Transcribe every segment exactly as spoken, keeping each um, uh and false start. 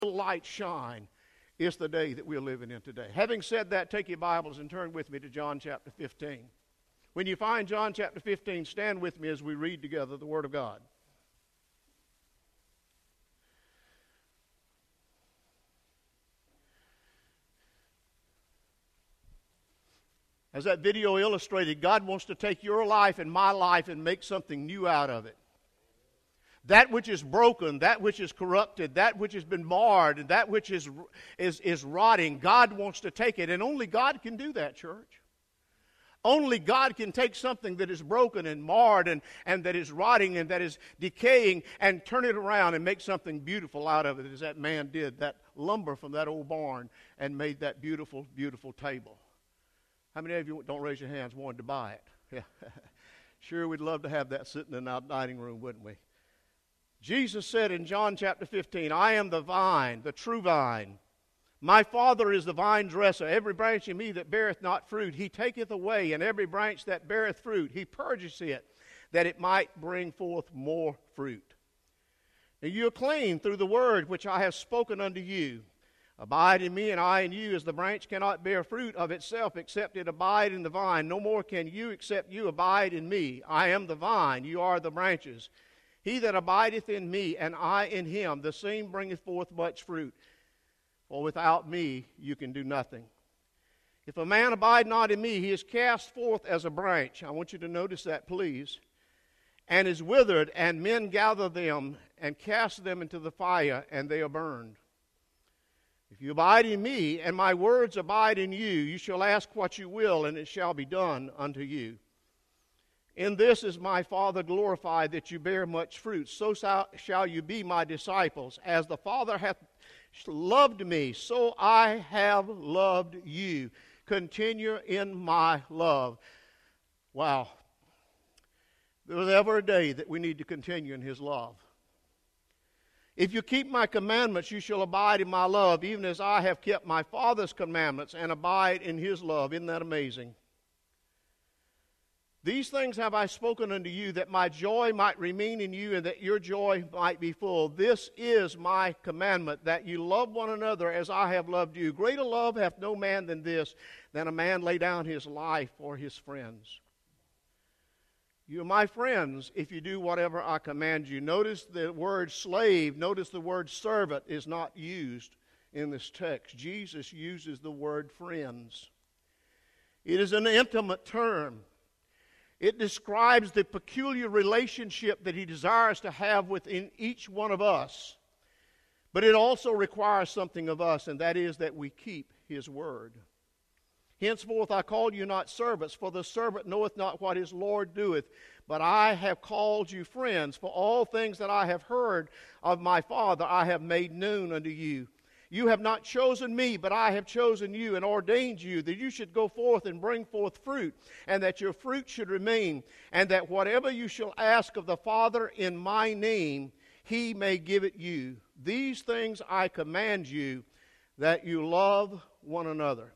light shine. It's the day that we're living in today. Having said that, take your Bibles and turn with me to John chapter fifteen. When you find John chapter fifteen, stand with me as we read together the Word of God. As that video illustrated, God wants to take your life and my life and make something new out of it. That which is broken, that which is corrupted, that which has been marred, and that which is, is, is rotting, God wants to take it. And only God can do that, church. Only God can take something that is broken and marred and, and that is rotting and that is decaying and turn it around and make something beautiful out of it, as that man did, that lumber from that old barn, and made that beautiful, beautiful table. How many of you, don't raise your hands, wanted to buy it? Yeah. Sure, we'd love to have that sitting in our dining room, wouldn't we? Jesus said in John chapter fifteen, I am the vine, the true vine. My Father is the vine dresser. Every branch in me that beareth not fruit, he taketh away. And every branch that beareth fruit, he purges it, that it might bring forth more fruit. And you are clean through the word which I have spoken unto you. Abide in me, and I in you, as the branch cannot bear fruit of itself, except it abide in the vine. No more can you, except you abide in me. I am the vine, you are the branches. He that abideth in me, and I in him, the same bringeth forth much fruit. For without me you can do nothing. If a man abide not in me, he is cast forth as a branch. I want you to notice that, please. And is withered, and men gather them, and cast them into the fire, and they are burned. If you abide in me, and my words abide in you, you shall ask what you will, and it shall be done unto you. In this is my Father glorified, that you bear much fruit. So shall you be my disciples. As the Father hath loved me, so I have loved you. Continue in my love. Wow. There was ever a day that we need to continue in his love. If you keep my commandments, you shall abide in my love, even as I have kept my Father's commandments and abide in his love. Isn't that amazing? These things have I spoken unto you, that my joy might remain in you, and that your joy might be full. This is my commandment, that you love one another as I have loved you. Greater love hath no man than this, than a man lay down his life for his friends. You are my friends if you do whatever I command you. Notice the word slave, notice the word servant is not used in this text. Jesus uses the word friends. It is an intimate term. It describes the peculiar relationship that he desires to have within each one of us. But it also requires something of us, and that is that we keep his word. Henceforth I call you not servants, for the servant knoweth not what his Lord doeth. But I have called you friends, for all things that I have heard of my Father I have made known unto you. You have not chosen me, but I have chosen you and ordained you, that you should go forth and bring forth fruit, and that your fruit should remain, and that whatever you shall ask of the Father in my name, he may give it you. These things I command you, that you love one another.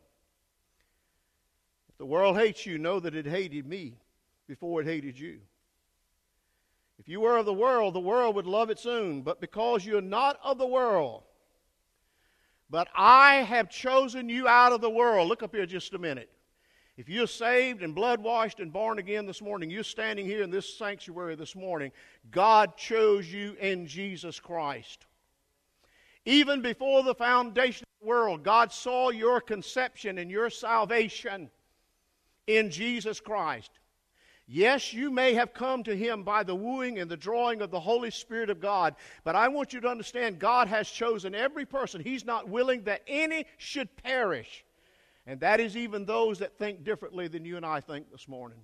If the world hates you, know that it hated me before it hated you. If you were of the world, the world would love its own, but because you are not of the world, but I have chosen you out of the world. Look up here just a minute. If you're saved and blood-washed and born again this morning, you're standing here in this sanctuary this morning, God chose you in Jesus Christ. Even before the foundation of the world, God saw your conception and your salvation in Jesus Christ. Yes, you may have come to him by the wooing and the drawing of the Holy Spirit of God, but I want you to understand God has chosen every person. He's not willing that any should perish, and that is even those that think differently than you and I think this morning.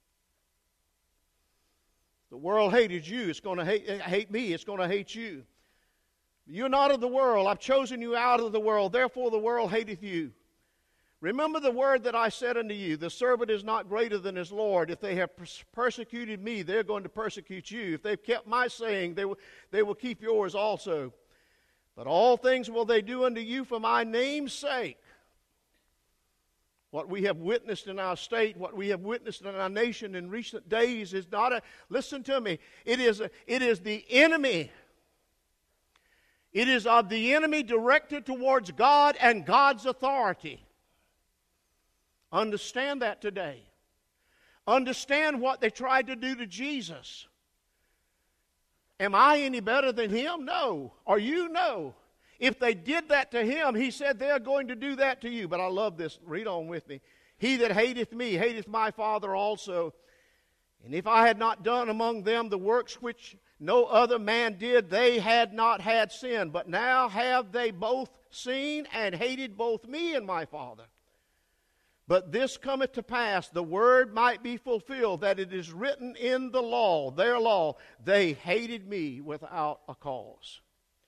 The world hated you. It's going to hate, hate me. It's going to hate you. You're not of the world. I've chosen you out of the world. Therefore the world hateth you. Remember the word that I said unto you, the servant is not greater than his Lord. If they have persecuted me, they're going to persecute you. If they've kept my saying, they will, they will keep yours also. But all things will they do unto you for my name's sake. What we have witnessed in our state, what we have witnessed in our nation in recent days is not a, listen to me, it is, a, it is the enemy It is of the enemy directed towards God and God's authority. Understand that today. Understand what they tried to do to Jesus. Am I any better than him? No. Are you? No. If they did that to him, he said they're going to do that to you. But I love this. Read on with me. He that hateth me, hateth my Father also. And if I had not done among them the works which no other man did, they had not had sin. But now have they both seen and hated both me and my Father. But this cometh to pass, the word might be fulfilled, that it is written in the law, their law, they hated me without a cause.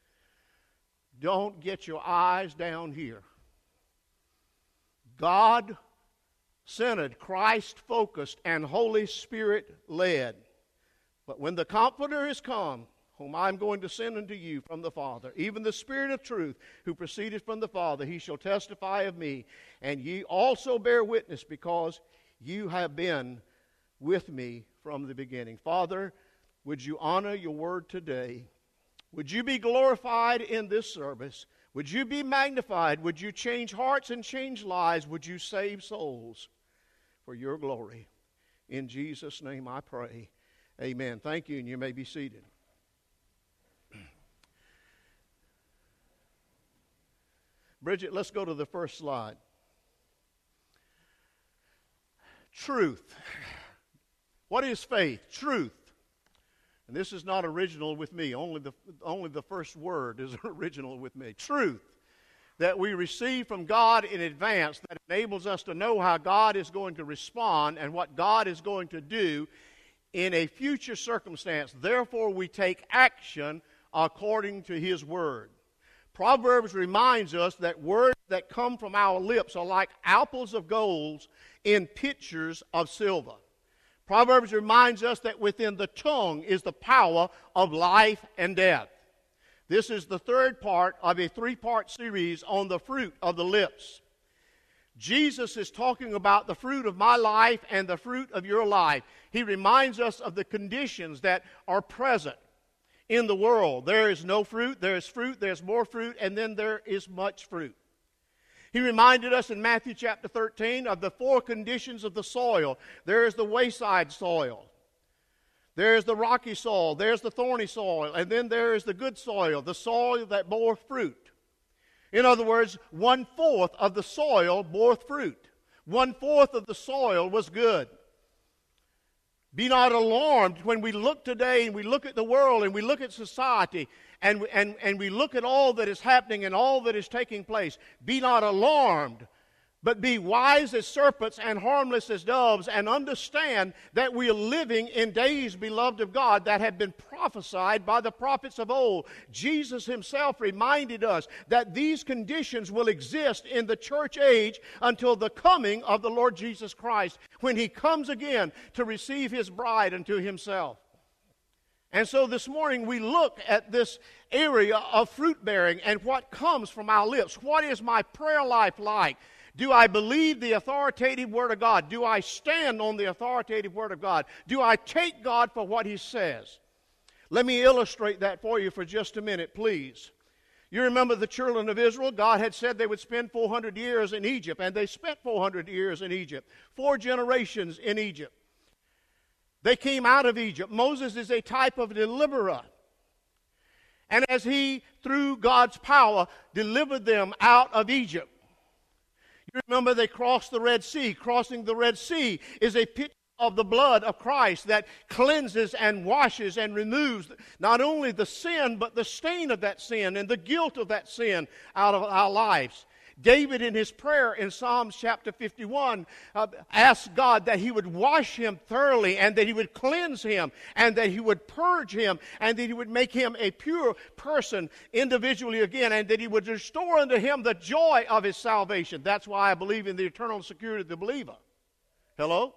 Don't get your eyes down here. God-centered, Christ-focused, and Holy Spirit-led. But when the Comforter is come, whom I am going to send unto you from the Father, even the Spirit of truth, who proceedeth from the Father, he shall testify of me. And ye also bear witness, because you have been with me from the beginning. Father, would you honor your word today? Would you be glorified in this service? Would you be magnified? Would you change hearts and change lives? Would you save souls for your glory? In Jesus' name I pray. Amen. Thank you, and you may be seated. Bridget, let's go to the first slide. Truth. What is faith? Truth. And this is not original with me. Only the, only the first word is original with me. Truth that we receive from God in advance that enables us to know how God is going to respond and what God is going to do in a future circumstance. Therefore, we take action according to His Word. Proverbs reminds us that words that come from our lips are like apples of gold in pitchers of silver. Proverbs reminds us that within the tongue is the power of life and death. This is the third part of a three-part series on the fruit of the lips. Jesus is talking about the fruit of my life and the fruit of your life. He reminds us of the conditions that are present in the world. There is no fruit, there is fruit, there's more fruit, and then there is much fruit. He reminded us in Matthew chapter thirteen of the four conditions of the soil. There is the wayside soil. There is the rocky soil. There's the thorny soil. And then there is the good soil, the soil that bore fruit. In other words, one-fourth of the soil bore fruit. One-fourth of the soil was good. Be not alarmed when we look today and we look at the world and we look at society and, and, and we look at all that is happening and all that is taking place. Be not alarmed, but be wise as serpents and harmless as doves, and understand that we are living in days, beloved of God, that have been prophesied by the prophets of old. Jesus himself reminded us that these conditions will exist in the church age until the coming of the Lord Jesus Christ, when he comes again to receive his bride unto himself. And so this morning we look at this area of fruit bearing and what comes from our lips. What is my prayer life like? Do I believe the authoritative Word of God? Do I stand on the authoritative Word of God? Do I take God for what He says? Let me illustrate that for you for just a minute, please. You remember the children of Israel? God had said they would spend four hundred years in Egypt, and they spent four hundred years in Egypt. Four generations in Egypt. They came out of Egypt. Moses is a type of deliverer. And as he, through God's power, delivered them out of Egypt, you remember they crossed the Red Sea. Crossing the Red Sea is a picture of the blood of Christ that cleanses and washes and removes not only the sin, but the stain of that sin and the guilt of that sin out of our lives. David, in his prayer in Psalms chapter fifty-one, uh, asked God that he would wash him thoroughly and that he would cleanse him and that he would purge him and that he would make him a pure person individually again and that he would restore unto him the joy of his salvation. That's why I believe in the eternal security of the believer. Hello?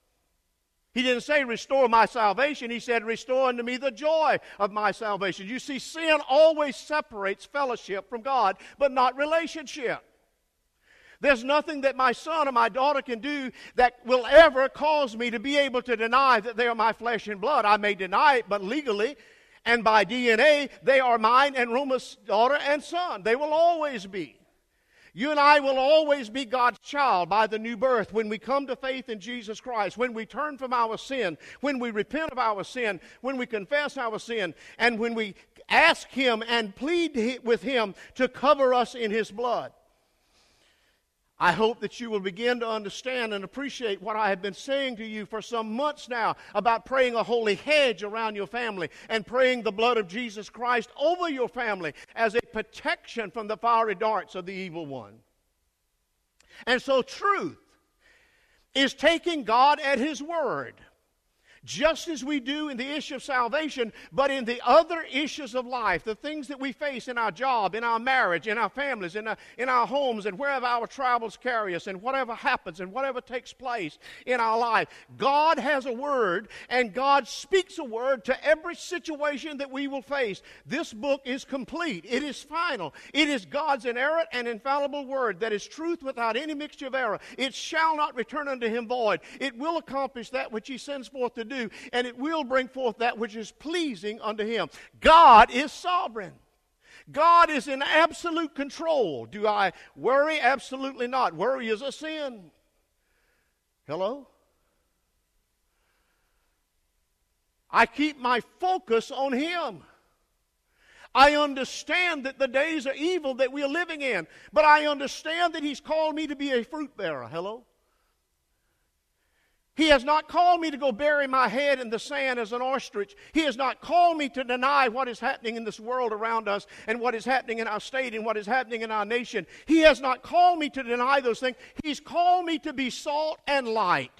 He didn't say, restore my salvation. He said, restore unto me the joy of my salvation. You see, sin always separates fellowship from God, but not relationship. There's nothing that my son or my daughter can do that will ever cause me to be able to deny that they are my flesh and blood. I may deny it, but legally, And by D N A, they are mine and Ruma's daughter and son. They will always be. You and I will always be God's child by the new birth when we come to faith in Jesus Christ, when we turn from our sin, when we repent of our sin, when we confess our sin, and when we ask Him and plead with Him to cover us in His blood. I hope that you will begin to understand and appreciate what I have been saying to you for some months now about praying a holy hedge around your family and praying the blood of Jesus Christ over your family as a protection from the fiery darts of the evil one. And so truth is taking God at His word, just as we do in the issue of salvation, but in the other issues of life, the things that we face in our job, in our marriage, in our families, in our, in our homes, and wherever our travels carry us, and whatever happens, and whatever takes place in our life. God has a word, and God speaks a word to every situation that we will face. This book is complete. It is final. It is God's inerrant and infallible word that is truth without any mixture of error. It shall not return unto Him void. It will accomplish that which He sends forth to do. Do, and it will bring forth that which is pleasing unto Him. God is sovereign. God is in absolute control. Do I worry? Absolutely not. Worry is a sin. Hello? I keep my focus on Him. I understand that the days are evil that we are living in, but I understand that He's called me to be a fruit bearer. Hello? He has not called me to go bury my head in the sand as an ostrich. He has not called me to deny what is happening in this world around us and what is happening in our state and what is happening in our nation. He has not called me to deny those things. He's called me to be salt and light.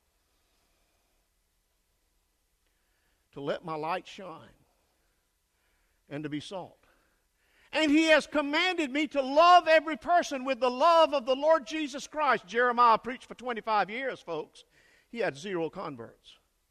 To let my light shine and to be salt. And He has commanded me to love every person with the love of the Lord Jesus Christ. Jeremiah preached for twenty-five years, folks. He had zero converts.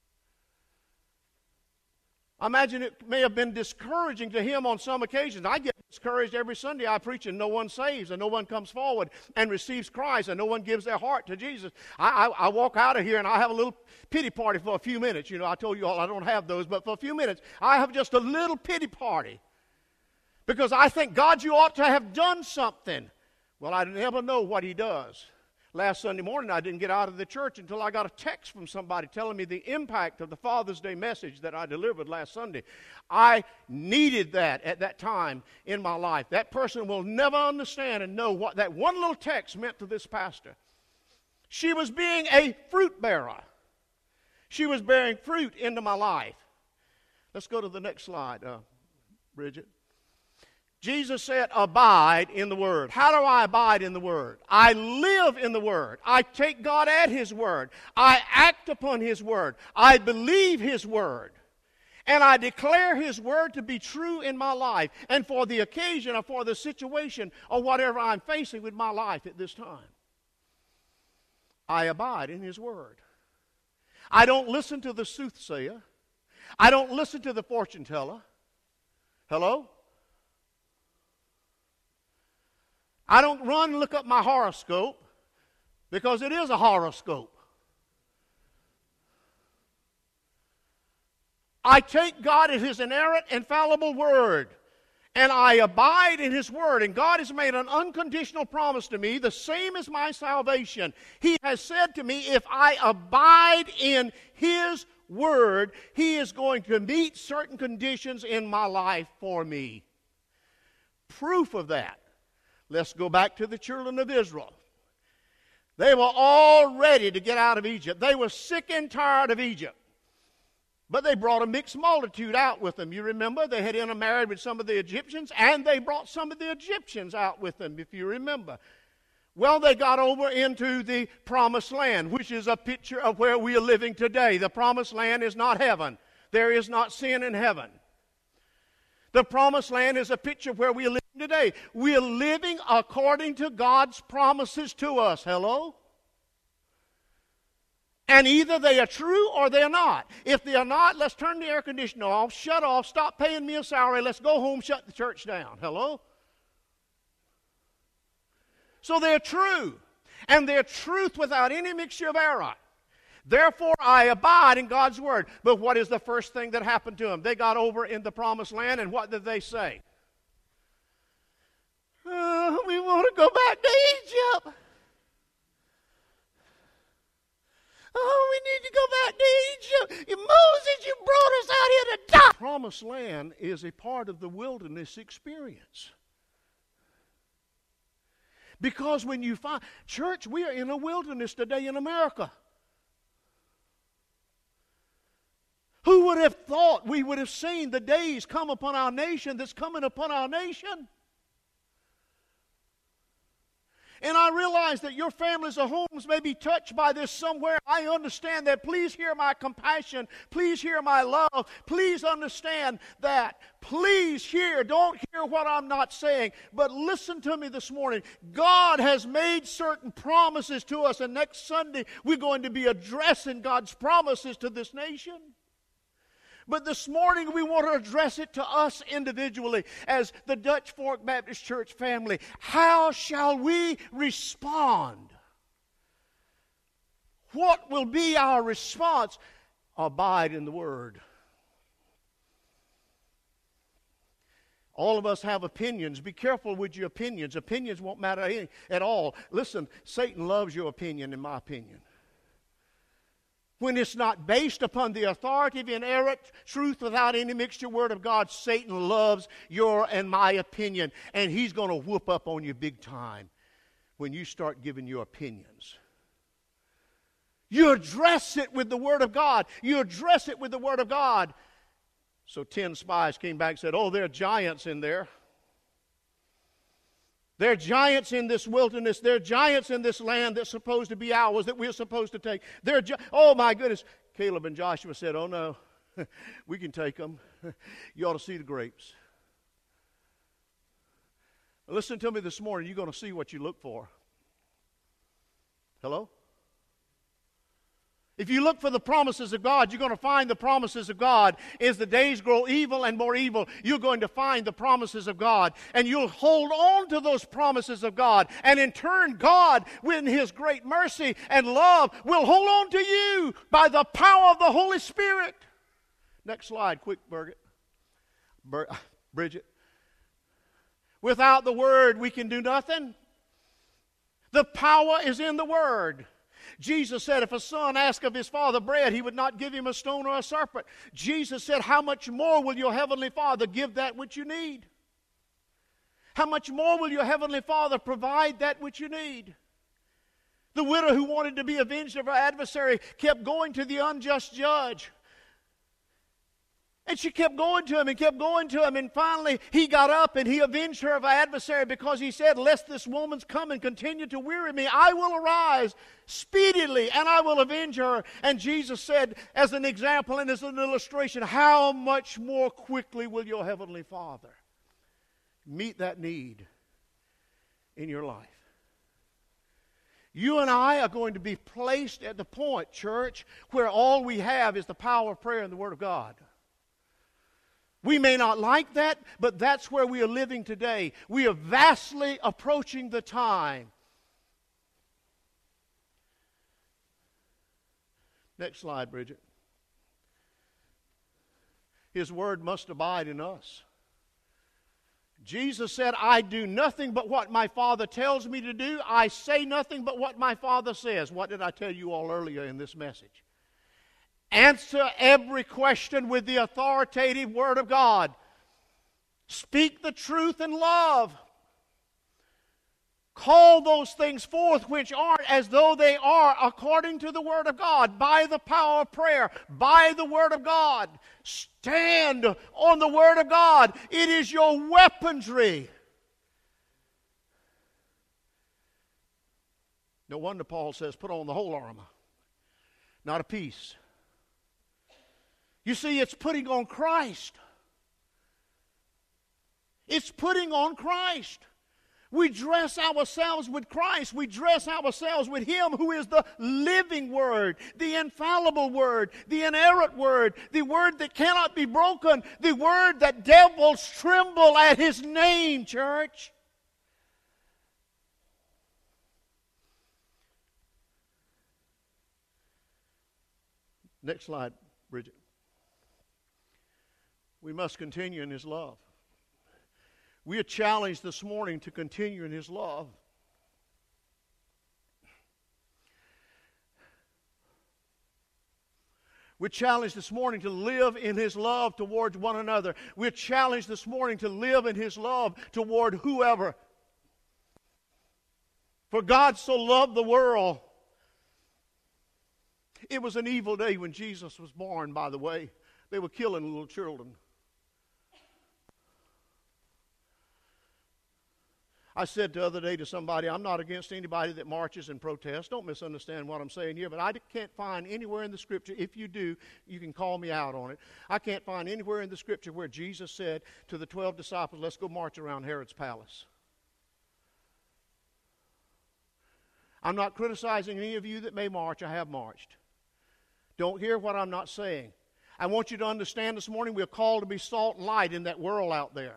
I imagine it may have been discouraging to him on some occasions. I get discouraged every Sunday I preach and no one saves and no one comes forward and receives Christ and no one gives their heart to Jesus. I, I, I walk out of here and I have a little pity party for a few minutes. You know, I told you all I don't have those, but for a few minutes I have just a little pity party because I think, God, you ought to have done something. Well, I never know what He does. Last Sunday morning, I didn't get out of the church until I got a text from somebody telling me the impact of the Father's Day message that I delivered last Sunday. I needed that at that time in my life. That person will never understand and know what that one little text meant to this pastor. She was being a fruit bearer. She was bearing fruit into my life. Let's go to the next slide, uh, Bridget. Jesus said, abide in the Word. How do I abide in the Word? I live in the Word. I take God at His Word. I act upon His Word. I believe His Word. And I declare His Word to be true in my life and for the occasion or for the situation or whatever I'm facing with my life at this time. I abide in His Word. I don't listen to the soothsayer. I don't listen to the fortune teller. Hello? I don't run and look up my horoscope because it is a horoscope. I take God at His inerrant, infallible word, and I abide in His word. And God has made an unconditional promise to me, the same as my salvation. He has said to me, if I abide in His word, He is going to meet certain conditions in my life for me. Proof of that. Let's go back to the children of Israel. They were all ready to get out of Egypt. They were sick and tired of Egypt. But they brought a mixed multitude out with them. You remember, they had intermarried with some of the Egyptians, and they brought some of the Egyptians out with them, if you remember. Well, they got over into the Promised Land, which is a picture of where we are living today. The Promised Land is not heaven. There is not sin in heaven. The Promised Land is a picture of where we are living today. We are living according to God's promises to us. Hello? And either they are true or they are not. If they are not, let's turn the air conditioner off, shut off, stop paying me a salary, let's go home, shut the church down. Hello? So they're true. And they're truth without any mixture of error. Therefore, I abide in God's word. But what is the first thing that happened to them? They got over in the promised land, and what did they say? Oh, we want to go back to Egypt. Oh, we need to go back to Egypt. Moses, you brought us out here to die. The promised land is a part of the wilderness experience. Because when you find, church, we are in a wilderness today in America. Who would have thought we would have seen the days come upon our nation that's coming upon our nation? And I realize that your families or homes may be touched by this somewhere. I understand that. Please hear my compassion. Please hear my love. Please understand that. Please hear. Don't hear what I'm not saying. But listen to me this morning. God has made certain promises to us. And next Sunday, we're going to be addressing God's promises to this nation. But this morning we want to address it to us individually as the Dutch Fork Baptist Church family. How shall we respond? What will be our response? Abide in the Word. All of us have opinions. Be careful with your opinions. Opinions won't matter at all. Listen, Satan loves your opinion, in my opinion. When it's not based upon the authoritative, inerrant truth without any mixture word of God, Satan loves your and my opinion. And he's going to whoop up on you big time when you start giving your opinions. You address it with the Word of God. You address it with the Word of God. So ten spies came back and said, oh, there are giants in there. There are giants in this wilderness. There are giants in this land that's supposed to be ours, that we're supposed to take. There are gi- oh, my goodness. Caleb and Joshua said, oh, no, we can take them. You ought to see the grapes. Listen to me this morning. You're going to see what you look for. Hello? If you look for the promises of God, you're going to find the promises of God. As the days grow evil and more evil, you're going to find the promises of God. And you'll hold on to those promises of God. And in turn, God, in His great mercy and love, will hold on to you by the power of the Holy Spirit. Next slide, quick, Birgit. Bur- Bridget. Without the Word, we can do nothing. The power is in the Word. Jesus said if a son asked of his father bread, he would not give him a stone or a serpent. Jesus said, how much more will your heavenly Father give that which you need? How much more will your heavenly Father provide that which you need? The widow who wanted to be avenged of her adversary kept going to the unjust judge. And she kept going to him and kept going to him. And finally, he got up and he avenged her of her adversary because he said, lest this woman's come and continue to weary me, I will arise speedily and I will avenge her. And Jesus said, as an example and as an illustration, how much more quickly will your heavenly Father meet that need in your life? You and I are going to be placed at the point, church, where all we have is the power of prayer and the Word of God. We may not like that, but that's where we are living today. We are vastly approaching the time. Next slide, Bridget. His Word must abide in us. Jesus said, I do nothing but what my Father tells me to do. I say nothing but what my Father says. What did I tell you all earlier in this message? Answer every question with the authoritative Word of God. Speak the truth in love. Call those things forth which aren't as though they are, according to the Word of God, by the power of prayer, by the Word of God. Stand on the Word of God. It is your weaponry. No wonder Paul says, put on the whole armor, not a piece. You see, it's putting on Christ. It's putting on Christ. We dress ourselves with Christ. We dress ourselves with Him who is the living Word, the infallible Word, the inerrant Word, the Word that cannot be broken, the Word that devils tremble at His name, church. Next slide, Bridget. We must continue in His love. We are challenged this morning to continue in His love. We're challenged this morning to live in His love towards one another. We're challenged this morning to live in His love toward whoever. For God so loved the world. It was an evil day when Jesus was born, by the way. They were killing little children. I said the other day to somebody, I'm not against anybody that marches and protests. Don't misunderstand what I'm saying here, but I can't find anywhere in the Scripture, if you do, you can call me out on it. I can't find anywhere in the Scripture where Jesus said to the twelve disciples, let's go march around Herod's palace. I'm not criticizing any of you that may march. I have marched. Don't hear what I'm not saying. I want you to understand this morning we're called to be salt and light in that world out there.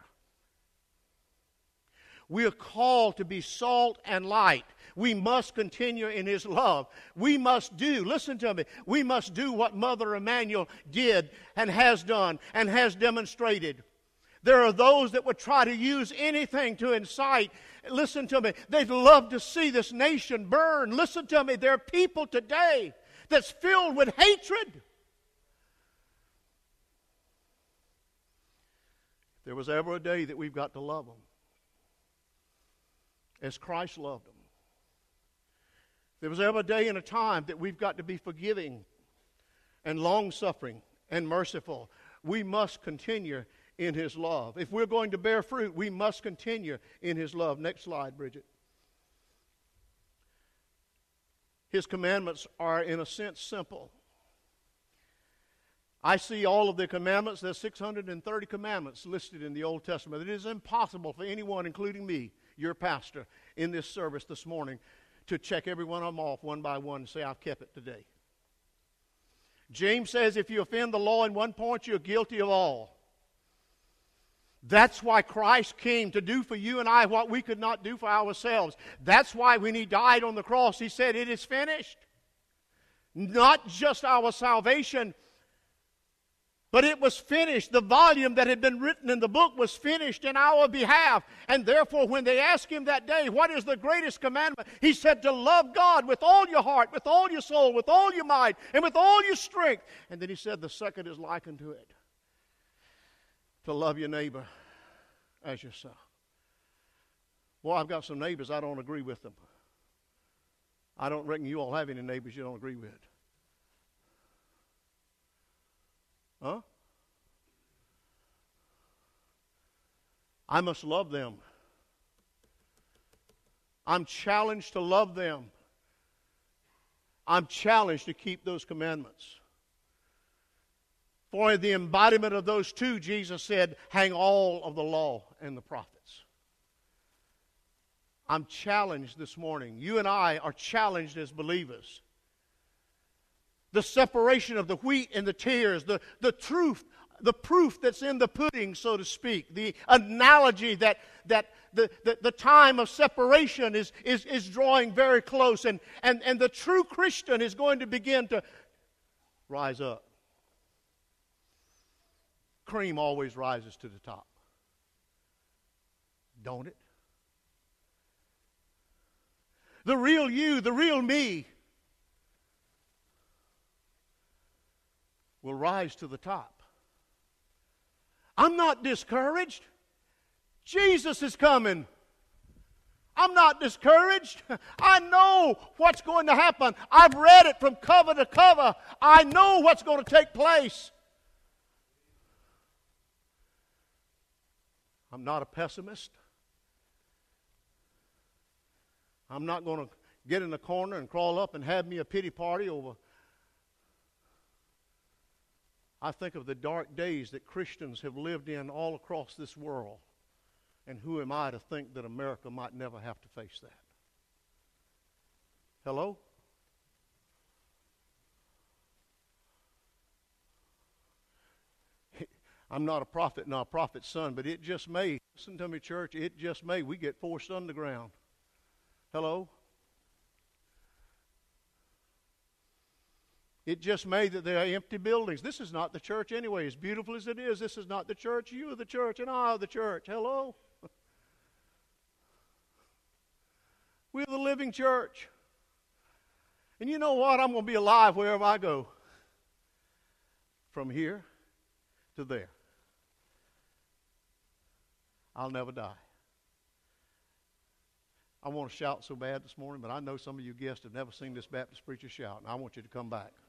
We are called to be salt and light. We must continue in His love. We must do, listen to me, we must do what Mother Emanuel did and has done and has demonstrated. There are those that would try to use anything to incite. Listen to me, they'd love to see this nation burn. Listen to me, there are people today that's filled with hatred. If there was ever a day that we've got to love them as Christ loved them. There was ever a day and a time that we've got to be forgiving and long-suffering and merciful. We must continue in His love. If we're going to bear fruit, we must continue in His love. Next slide, Bridget. His commandments are, in a sense, simple. I see all of the commandments. There's six hundred thirty commandments listed in the Old Testament. It is impossible for anyone, including me, your pastor, in this service this morning, to check every one of them off one by one and say, I've kept it today. James says if you offend the law in one point, you're guilty of all. That's why Christ came, to do for you and I what we could not do for ourselves. That's why when He died on the cross, He said, it is finished. Not just our salvation, but it was finished. The volume that had been written in the book was finished in our behalf. And therefore, when they asked Him that day, what is the greatest commandment? He said to love God with all your heart, with all your soul, with all your might, and with all your strength. And then He said the second is likened to it. To love your neighbor as yourself. Well, I've got some neighbors, I don't agree with them. I don't reckon you all have any neighbors you don't agree with. Huh? I must love them. I'm challenged to love them. I'm challenged to keep those commandments. For the embodiment of those two, Jesus said, hang all of the law and the prophets. I'm challenged this morning. You and I are challenged as believers. The separation of the wheat and the tares, the, the truth, the proof that's in the pudding, so to speak, the analogy that, that the, the, the time of separation is, is, is drawing very close, and, and, and the true Christian is going to begin to rise up. Cream always rises to the top. Don't it? The real you, the real me, will rise to the top. I'm not discouraged. Jesus is coming. I'm not discouraged. I know what's going to happen. I've read it from cover to cover. I know what's going to take place. I'm not a pessimist. I'm not going to get in the corner and crawl up and have me a pity party over. I think of the dark days that Christians have lived in all across this world. And who am I to think that America might never have to face that? Hello? I'm not a prophet, not a prophet's son, but it just may, listen to me, church, it just may, we get forced underground. Hello? It just may that there are empty buildings. This is not the church anyway. As beautiful as it is, this is not the church. You are the church, and I are the church. Hello? We're the living church. And you know what? I'm going to be alive wherever I go. From here to there. I'll never die. I want to shout so bad this morning, but I know some of you guests have never seen this Baptist preacher shout, and I want you to come back.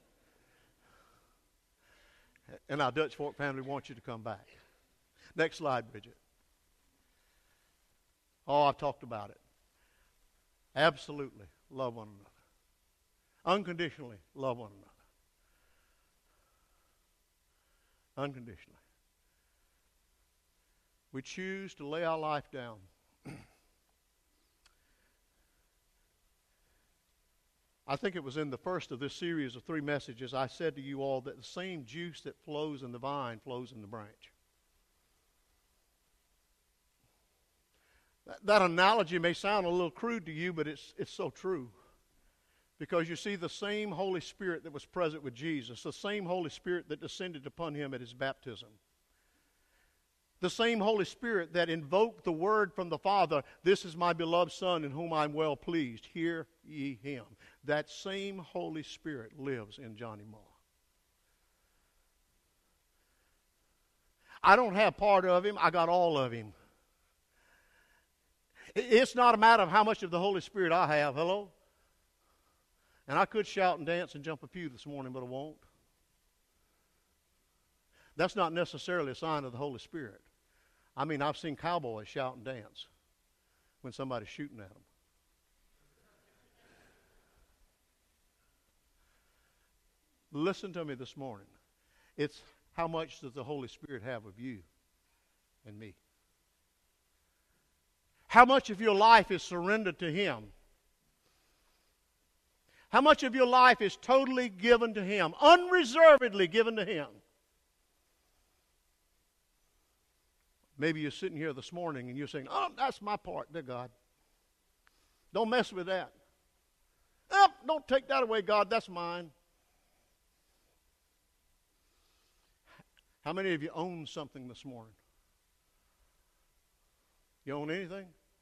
And our Dutch Fork family wants you to come back. Next slide, Bridget. Oh, I've talked about it. Absolutely love one another. Unconditionally love one another. Unconditionally. We choose to lay our life down. I think it was in the first of this series of three messages I said to you all that the same juice that flows in the vine flows in the branch. That, that analogy may sound a little crude to you, but it's, it's so true. Because you see, the same Holy Spirit that was present with Jesus, the same Holy Spirit that descended upon him at his baptism, the same Holy Spirit that invoked the word from the Father, "This is my beloved Son in whom I'm well pleased. Hear ye him." That same Holy Spirit lives in Johnny Marr. I don't have part of him. I got all of him. It's not a matter of how much of the Holy Spirit I have. Hello? And I could shout and dance and jump a pew this morning, but I won't. That's not necessarily a sign of the Holy Spirit. I mean, I've seen cowboys shout and dance when somebody's shooting at them. Listen to me this morning. It's how much does the Holy Spirit have of you and me? How much of your life is surrendered to him? How much of your life is totally given to him, unreservedly given to him? Maybe you're sitting here this morning and you're saying, "Oh, that's my part, dear God. Don't mess with that. Oh, don't take that away, God. That's mine." How many of you own something this morning? You own anything?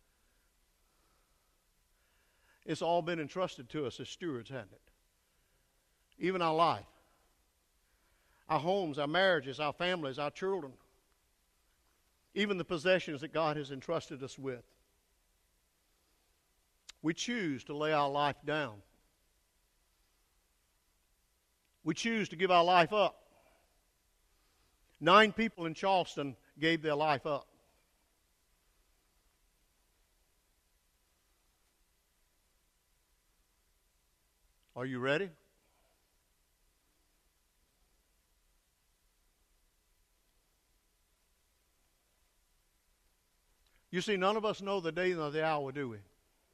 It's all been entrusted to us as stewards, hasn't it? Even our life. Our homes, our marriages, our families, our children. Even the possessions that God has entrusted us with. We choose to lay our life down. We choose to give our life up. Nine people in Charleston gave their life up. Are you ready? You see, none of us know the day nor the hour, do we?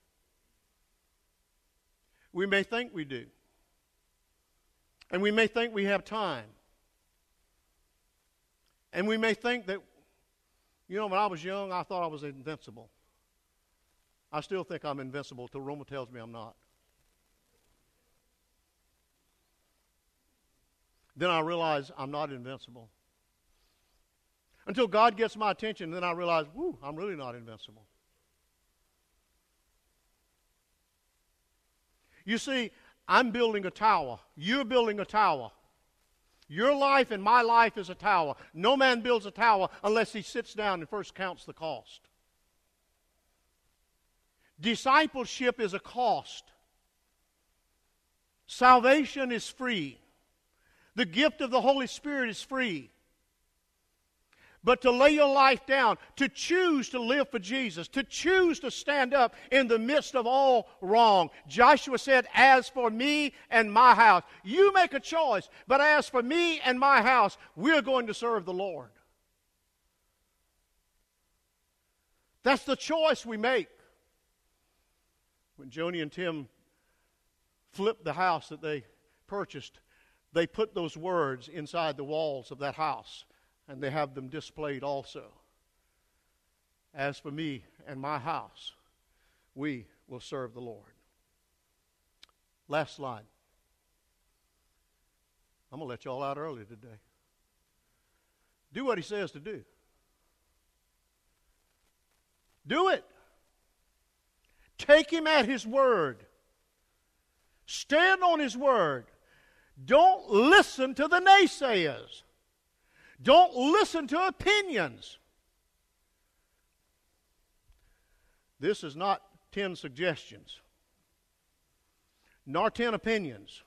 We may think we do. And we may think we have time. And we may think that, you know, when I was young, I thought I was invincible. I still think I'm invincible till Roma tells me I'm not. Then I realize I'm not invincible. Until God gets my attention, then I realize, whoo, I'm really not invincible. You see, I'm building a tower. You're building a tower. Your life and my life is a tower. No man builds a tower unless he sits down and first counts the cost. Discipleship is a cost. Salvation is free. The gift of the Holy Spirit is free. But to lay your life down, to choose to live for Jesus, to choose to stand up in the midst of all wrong. Joshua said, "As for me and my house," you make a choice, but as for me and my house, we're going to serve the Lord. That's the choice we make. When Joni and Tim flipped the house that they purchased, they put those words inside the walls of that house, and they have them displayed also. As for me and my house, we will serve the Lord. Last slide. I'm going to let you all out early today. Do what he says to do. Do it. Take him at his word. Stand on his word. Don't listen to the naysayers. Don't listen to opinions. This is not ten suggestions, nor ten opinions.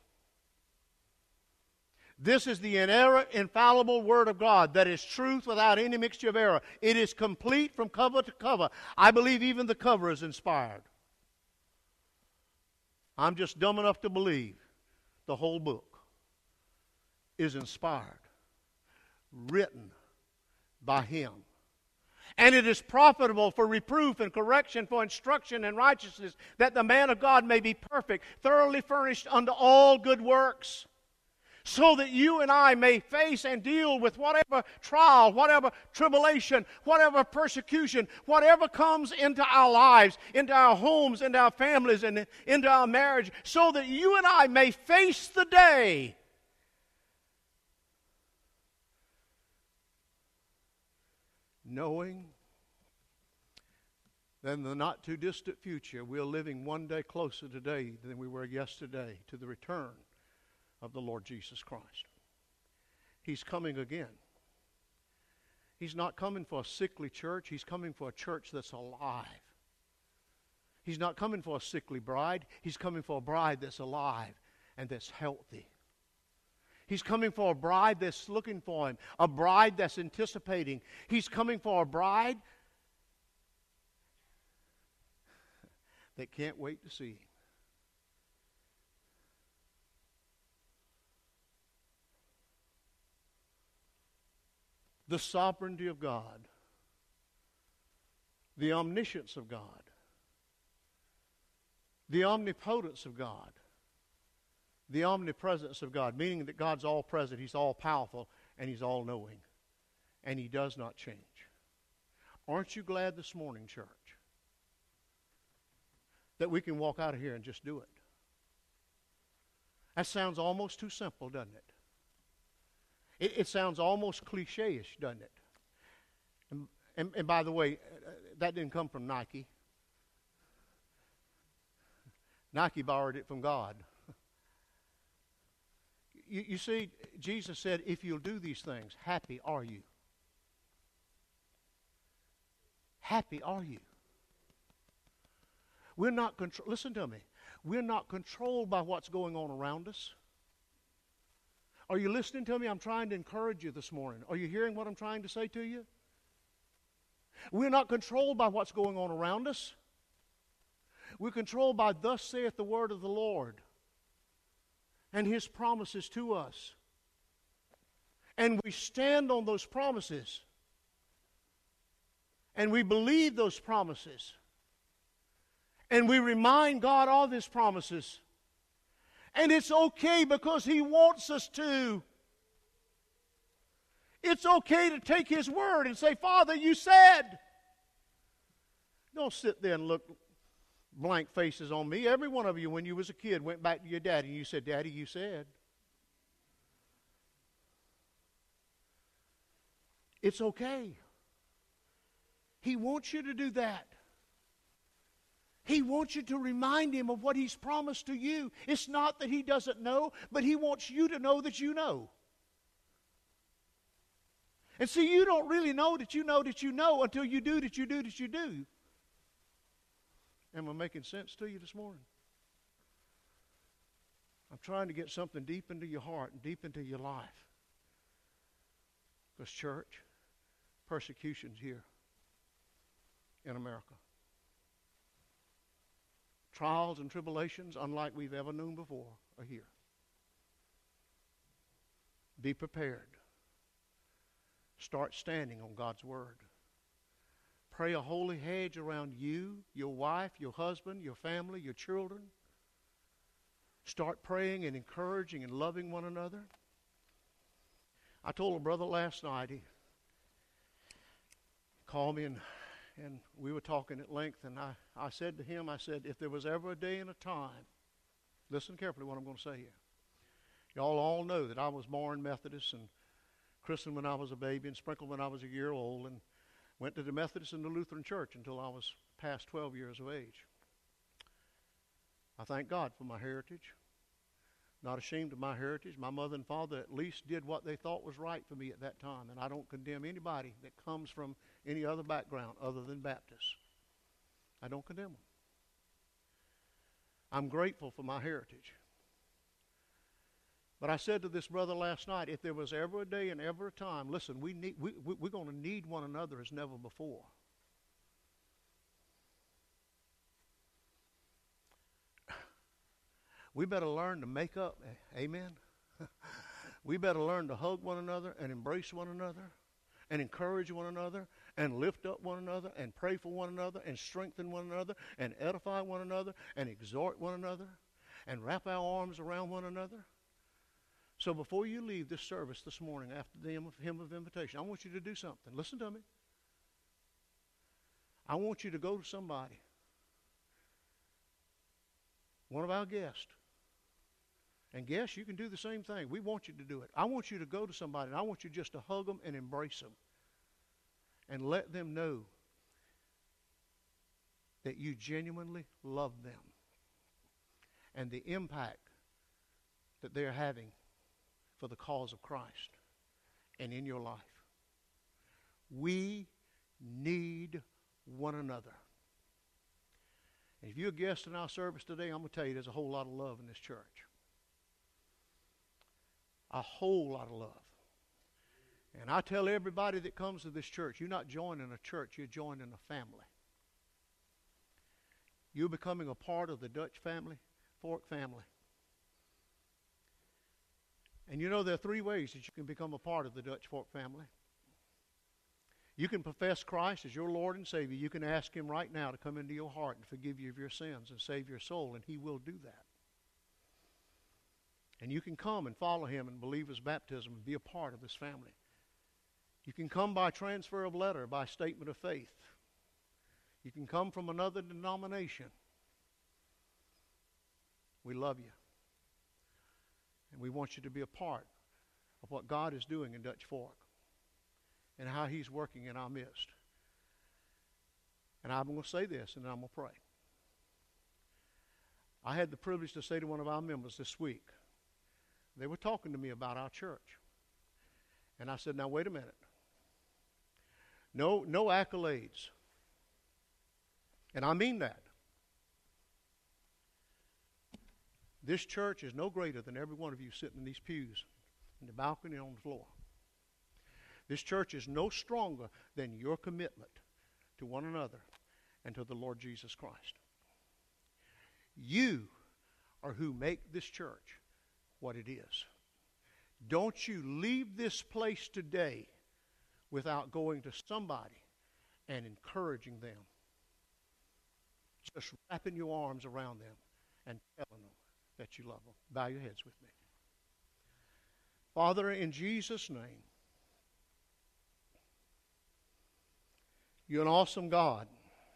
This is the inerrant, infallible Word of God that is truth without any mixture of error. It is complete from cover to cover. I believe even the cover is inspired. I'm just dumb enough to believe the whole book is inspired, written by Him. And it is profitable for reproof and correction, for instruction in righteousness, that the man of God may be perfect, thoroughly furnished unto all good works. So that you and I may face and deal with whatever trial, whatever tribulation, whatever persecution, whatever comes into our lives, into our homes, into our families, and into our marriage, so that you and I may face the day knowing that in the not too distant future we're living one day closer today than we were yesterday to the return of the Lord Jesus Christ. He's coming again. He's not coming for a sickly church. He's coming for a church that's alive. He's not coming for a sickly bride. He's coming for a bride that's alive and that's healthy. He's coming for a bride that's looking for Him, a bride that's anticipating. He's coming for a bride that can't wait to see Him. The sovereignty of God, the omniscience of God, the omnipotence of God, the omnipresence of God, meaning that God's all present, He's all powerful, and He's all knowing, and He does not change. Aren't you glad this morning, church, that we can walk out of here and just do it? That sounds almost too simple, doesn't it? It, it sounds almost cliche-ish, doesn't it? And, and, and by the way, that didn't come from Nike. Nike borrowed it from God. You, you see, Jesus said, if you'll do these things, happy are you. Happy are you. We're not control. Listen to me. We're not controlled by what's going on around us. Are you listening to me? I'm trying to encourage you this morning. Are you hearing what I'm trying to say to you? We're not controlled by what's going on around us. We're controlled by thus saith the word of the Lord and His promises to us. And we stand on those promises. And we believe those promises. And we remind God of His promises. And it's okay because He wants us to. It's okay to take His word and say, Father, you said. Don't sit there and look blank faces on me. Every one of you, when you was a kid, went back to your daddy and you said, Daddy, you said. It's okay. He wants you to do that. He wants you to remind Him of what He's promised to you. It's not that He doesn't know, but He wants you to know that you know. And see, you don't really know that you know that you know until you do that you do that you do. Am I making sense to you this morning? I'm trying to get something deep into your heart and deep into your life. Because, church, persecution's here in America. Trials and tribulations, unlike we've ever known before, are here. Be prepared. Start standing on God's Word. Pray a holy hedge around you, your wife, your husband, your family, your children. Start praying and encouraging and loving one another. I told a brother last night, he called me and And we were talking at length, and I, I said to him, I said, if there was ever a day and a time, listen carefully what I'm going to say here. Y'all all know that I was born Methodist and christened when I was a baby and sprinkled when I was a year old, and went to the Methodist and the Lutheran Church until I was past twelve years of age. I thank God for my heritage. Not ashamed of my heritage. My mother and father at least did what they thought was right for me at that time, and I don't condemn anybody that comes from any other background other than Baptists. I don't condemn them. I'm grateful for my heritage. But I said to this brother last night, if there was ever a day and ever a time, listen, we need, we, we, we're going to need one another as never before. We better learn to make up. Amen? We better learn to hug one another and embrace one another and encourage one another and lift up one another and pray for one another and strengthen one another and edify one another and exhort one another and wrap our arms around one another. So before you leave this service this morning after the hymn of invitation, I want you to do something. Listen to me. I want you to go to somebody, one of our guests. And guests, you can do the same thing. We want you to do it. I want you to go to somebody, and I want you just to hug them and embrace them and let them know that you genuinely love them and the impact that they're having for the cause of Christ and in your life. We need one another. And if you're a guest in our service today, I'm going to tell you there's a whole lot of love in this church. A whole lot of love. And I tell everybody that comes to this church, you're not joining a church, you're joining a family. You're becoming a part of the Dutch family, Fork family. And you know there are three ways that you can become a part of the Dutch Fork family. You can profess Christ as your Lord and Savior. You can ask Him right now to come into your heart and forgive you of your sins and save your soul, and He will do that. And you can come and follow Him and believe His baptism and be a part of His family. You can come by transfer of letter, by statement of faith. You can come from another denomination. We love you. And we want you to be a part of what God is doing in Dutch Fork and how He's working in our midst. And I'm going to say this, and then I'm going to pray. I had the privilege to say to one of our members this week, they were talking to me about our church. And I said, now wait a minute. No, no accolades. And I mean that. This church is no greater than every one of you sitting in these pews, in the balcony, on the floor. This church is no stronger than your commitment to one another and to the Lord Jesus Christ. You are who make this church what it is. Don't you leave this place today without going to somebody and encouraging them. Just wrapping your arms around them and telling them that you love them. Bow your heads with me. Father, in Jesus' name, you're an awesome God.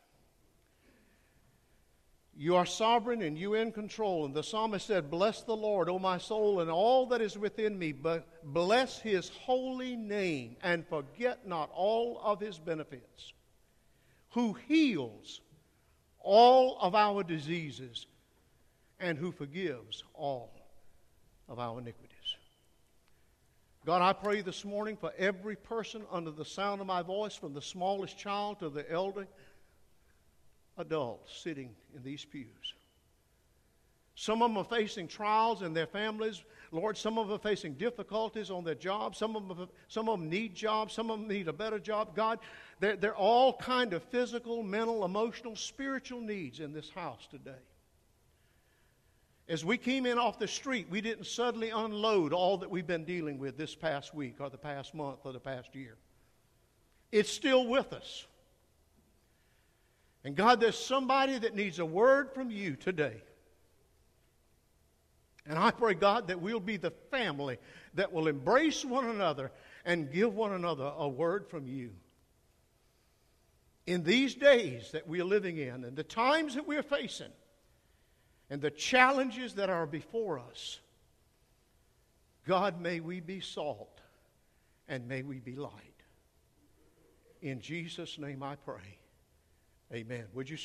You are sovereign and you in control. And the psalmist said, bless the Lord, O my soul, and all that is within me. But bless His holy name and forget not all of His benefits. Who heals all of our diseases and who forgives all of our iniquities. God, I pray this morning for every person under the sound of my voice, from the smallest child to the elder adult sitting in these pews. Some of them are facing trials in their families. Lord, some of them are facing difficulties on their jobs. Some of them, some of them need jobs. Some of them need a better job. God, they're, they're all kind of physical, mental, emotional, spiritual needs in this house today. As we came in off the street, we didn't suddenly unload all that we've been dealing with this past week or the past month or the past year. It's still with us. And God, there's somebody that needs a word from you today. And I pray, God, that we'll be the family that will embrace one another and give one another a word from you. In these days that we are living in and the times that we're facing and the challenges that are before us, God, may we be salt and may we be light. In Jesus' name I pray. Amen. Would you